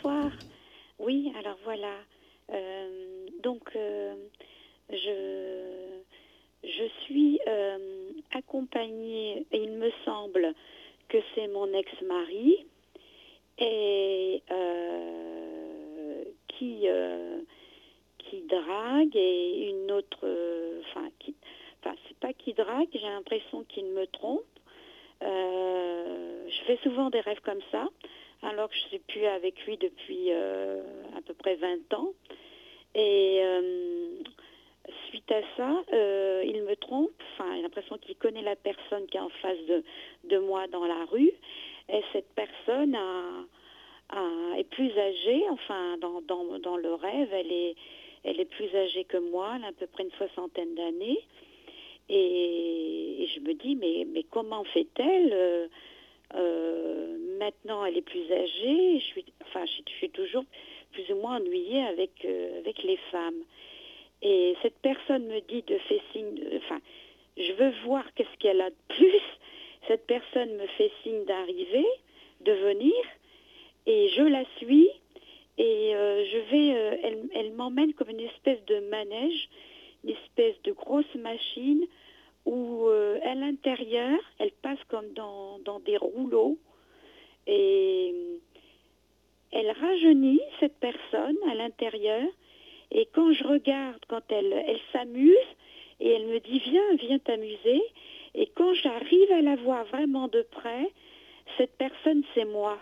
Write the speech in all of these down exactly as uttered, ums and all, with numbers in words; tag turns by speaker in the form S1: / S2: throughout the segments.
S1: bonsoir. Oui, alors voilà. Euh, donc, euh, je, je suis euh, accompagnée, et il me semble que c'est mon ex-mari, et euh, qui, euh, qui drague, et une autre... euh, Enfin, qui, enfin c'est pas qui drague, j'ai l'impression qu'il me trompe. Euh, je fais souvent des rêves comme ça, alors que je ne suis plus avec lui depuis euh, à peu près vingt ans. Et euh, suite à ça, euh, il me trompe. Enfin, j'ai l'impression qu'il connaît la personne qui est en face de, de moi dans la rue. Et cette personne a, a- est plus âgée. Enfin, dans, dans, dans le rêve, elle est, elle est plus âgée que moi. Elle a à peu près une soixantaine d'années. Et, et je me dis, mais, mais comment fait-elle euh, euh, maintenant, elle est plus âgée. Je suis, enfin, je, je suis toujours plus ou moins ennuyée avec, euh, avec les femmes. Et cette personne me dit de faire signe, de- enfin, je veux voir qu'est-ce qu'elle a de plus. Cette personne me fait signe d'arriver, de venir, et je la suis. Et euh, je vais, euh, elle, elle m'emmène comme une espèce de manège, une espèce de grosse machine où euh, à l'intérieur, elle passe comme dans, dans des rouleaux et elle rajeunit cette personne à l'intérieur. Et quand je regarde, quand elle, elle s'amuse et elle me dit viens, viens t'amuser. Et quand j'arrive à la voir vraiment de près, cette personne c'est moi.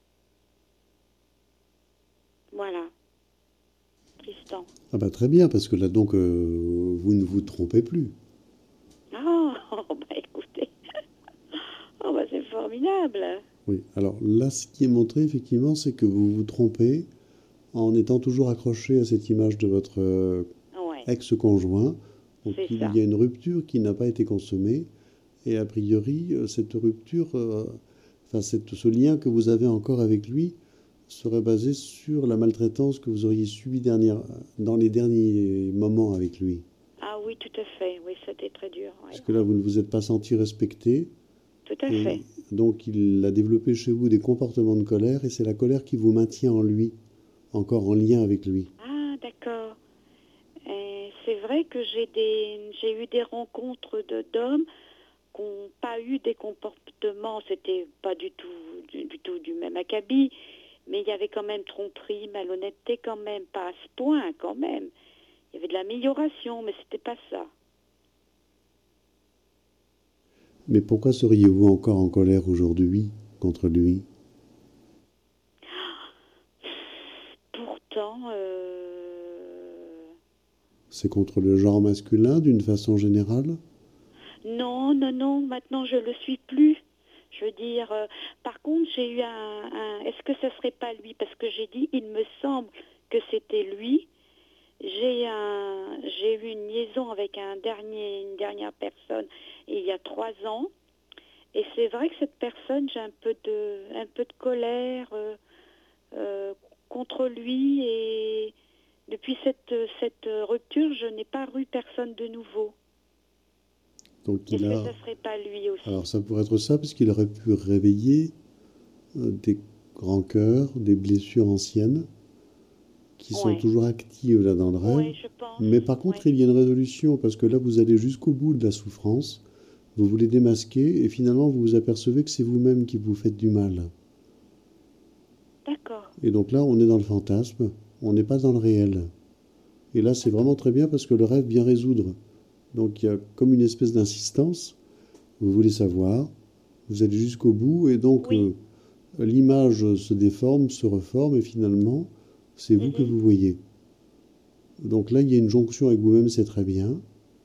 S1: Voilà, Tristan.
S2: Ah bah très bien, parce que là donc euh, vous ne vous trompez plus.
S1: Oh, bah écoutez, oh bah c'est formidable.
S2: Oui, alors là ce qui est montré effectivement c'est que vous vous trompez en étant toujours accroché à cette image de votre euh,
S1: Ouais,
S2: ex-conjoint. Donc
S1: c'est
S2: il
S1: ça.
S2: y a une rupture qui n'a pas été consommée et a priori euh, cette rupture, euh, enfin cette- ce lien que vous avez encore avec lui serait basé sur la maltraitance que vous auriez subie dernière, dans les derniers moments avec lui.
S1: Ah oui, tout à fait. Oui, c'était très dur. Oui,
S2: Puisque là
S1: oui.
S2: vous ne vous êtes pas senti respecté.
S1: Tout à
S2: Et
S1: fait.
S2: donc, il a développé chez vous des comportements de colère, et c'est la colère qui vous maintient en lui, encore en lien avec lui.
S1: Ah, d'accord. Et c'est vrai que j'ai des, j'ai eu des rencontres de d'hommes qui n'ont pas eu des comportements, c'était pas du tout, du, du tout du même acabit, mais il y avait quand même tromperie, malhonnêteté quand même, pas à ce point quand même. Il y avait de l'amélioration, mais c'était pas ça.
S2: Mais pourquoi seriez-vous encore en colère aujourd'hui contre lui?
S1: Pourtant, euh,
S2: C'est contre le genre masculin d'une façon générale?
S1: non, non, non, maintenant je le suis plus. Je veux dire, euh, par contre, j'ai eu un, un- est-ce que ce serait pas lui? Parce que j'ai dit, il me semble que c'était lui. J'ai un, j'ai eu une liaison avec un dernier, une dernière personne il y a trois ans. Et c'est vrai que cette personne, j'ai un peu de, un peu de colère euh, euh, contre lui. Et depuis cette, cette rupture, je n'ai pas revu personne de nouveau.
S2: Donc il
S1: Est-ce que
S2: a...
S1: ce serait pas lui
S2: Alors
S1: aussi?
S2: ça pourrait être ça, parce qu'il aurait pu réveiller euh, des rancœurs, des blessures anciennes, qui sont
S1: Ouais,
S2: toujours actives là dans le rêve.
S1: ouais, je pense.
S2: Mais par contre,
S1: Ouais,
S2: il y a une résolution, parce que là, vous allez jusqu'au bout de la souffrance. Vous voulez démasquer et finalement vous vous apercevez que c'est vous-même qui vous faites du mal.
S1: d'accord,
S2: Et donc là, on est dans le fantasme, on n'est pas dans le réel. Et là, c'est
S1: d'accord.
S2: vraiment très bien parce que le rêve vient résoudre. Donc il y a comme une espèce d'insistance, vous voulez savoir, vous allez jusqu'au bout et donc
S1: Oui.
S2: euh, l'image se déforme, se reforme et finalement, c'est vous que
S1: Mhm.
S2: vous voyez. Donc là, il y a une jonction avec vous-même, c'est très bien.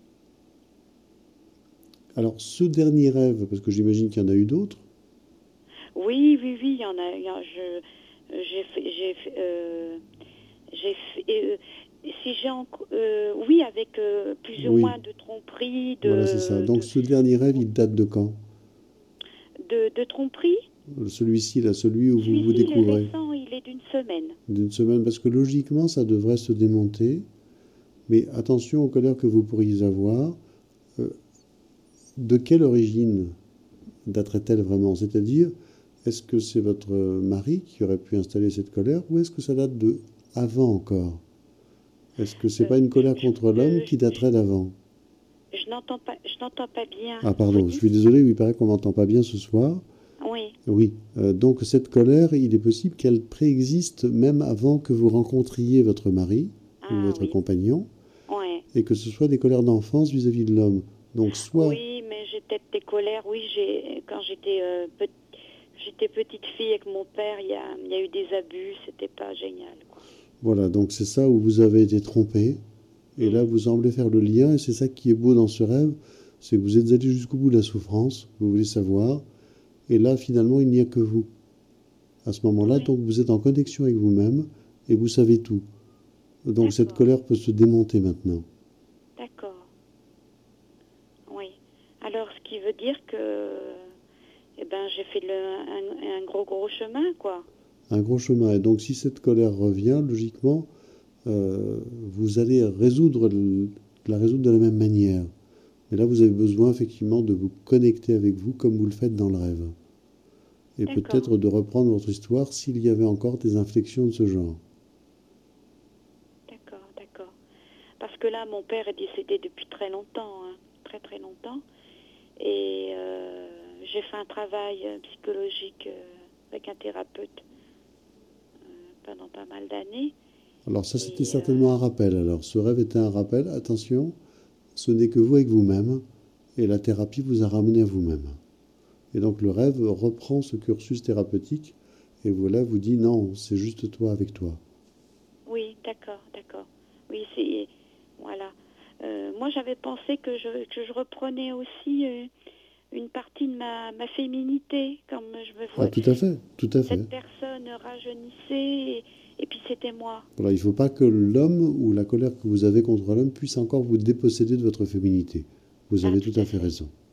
S2: Alors ce dernier rêve, parce que j'imagine qu'il y en a eu d'autres,
S1: Oui, oui, oui, il y en a. il y a- je, j'ai fait, j'ai fait, euh, j'ai fait, euh, si j'ai encore, euh, oui, avec euh, plus ou
S2: oui,
S1: moins de tromperie,
S2: voilà, c'est ça.
S1: de,
S2: Donc
S1: de,
S2: ce dernier rêve, il date de quand?
S1: de, de tromperie.
S2: Celui-ci, là, celui où vous vous
S1: Celui-ci, il est
S2: découvrez.
S1: récent, il est d'une semaine.
S2: D'une semaine, parce que logiquement, ça devrait se démonter. Mais attention aux colères que vous pourriez avoir. Euh, de quelle origine daterait-elle vraiment? C'est-à-dire, est-ce que c'est votre mari qui aurait pu installer cette colère ou est-ce que ça date de avant encore? Est-ce que c'est
S1: Euh,
S2: pas une colère
S1: je,
S2: contre l'homme
S1: je,
S2: qui daterait d'avant?
S1: je n'entends pas, je n'entends pas bien.
S2: Ah
S1: Vous
S2: pardon, je
S1: dites?
S2: suis désolé, oui, il paraît qu'on m'entend pas bien ce soir.
S1: Oui.
S2: Oui, euh, donc cette colère, il est possible qu'elle préexiste même avant que vous rencontriez votre mari ou
S1: Ah
S2: votre
S1: oui.
S2: compagnon
S1: Ouais.
S2: et que ce soit des colères d'enfance vis-à-vis de l'homme. Donc soit,
S1: Oui, mais j'ai peut-être des colères. Oui, j'ai quand j'étais euh, pe- j'étais petite fille avec mon père, il y a, il y a eu des abus, c'était pas génial, quoi.
S2: voilà, donc c'est ça où vous avez été trompé. Et là,
S1: Hmm.
S2: vous semblez faire le lien, et c'est ça qui est beau dans ce rêve, c'est que vous êtes allé jusqu'au bout de la souffrance, vous voulez savoir, et là, finalement, il n'y a que vous. À ce moment-là,
S1: Oui,
S2: donc, vous êtes en connexion avec vous-même, et vous savez tout. Donc, cette
S1: d'accord,
S2: colère peut se démonter maintenant.
S1: d'accord. Oui. Alors, ce qui veut dire que, eh ben, j'ai fait le, un, un gros gros chemin, quoi.
S2: Un gros chemin. Et donc, si cette colère revient, logiquement, euh, vous allez résoudre le- la résoudre de la même manière. Mais là, vous avez besoin, effectivement, de vous connecter avec vous, comme vous le faites dans le rêve. Et
S1: D'accord,
S2: peut-être de reprendre votre histoire s'il y avait encore des inflexions de ce genre.
S1: d'accord, d'accord. Parce que là, mon père est décédé depuis très longtemps, hein, très très longtemps. Et euh, j'ai fait un travail euh, psychologique euh, avec un thérapeute euh, pendant pas mal d'années.
S2: Alors ça, c'était
S1: Et
S2: certainement un
S1: euh,
S2: rappel. Alors ce rêve était un rappel. Attention, ce n'est que vous avec vous-même. Et la thérapie vous a ramené à vous-même. Et donc le rêve reprend ce cursus thérapeutique. Et voilà, vous dit non, c'est juste toi avec toi.
S1: oui, d'accord, d'accord. Oui, c'est voilà. Euh, moi, j'avais pensé que je, que je reprenais aussi euh, une partie de ma, ma féminité, comme je me
S2: Ah,
S1: vois.
S2: tout à fait, tout à
S1: Cette
S2: fait.
S1: personne rajeunissait et, et puis c'était moi.
S2: Voilà, il ne faut pas que l'homme ou la colère que vous avez contre l'homme puisse encore vous déposséder de votre féminité. Vous
S1: Ah,
S2: avez tout
S1: tout
S2: à
S1: à
S2: fait
S1: fait.
S2: raison.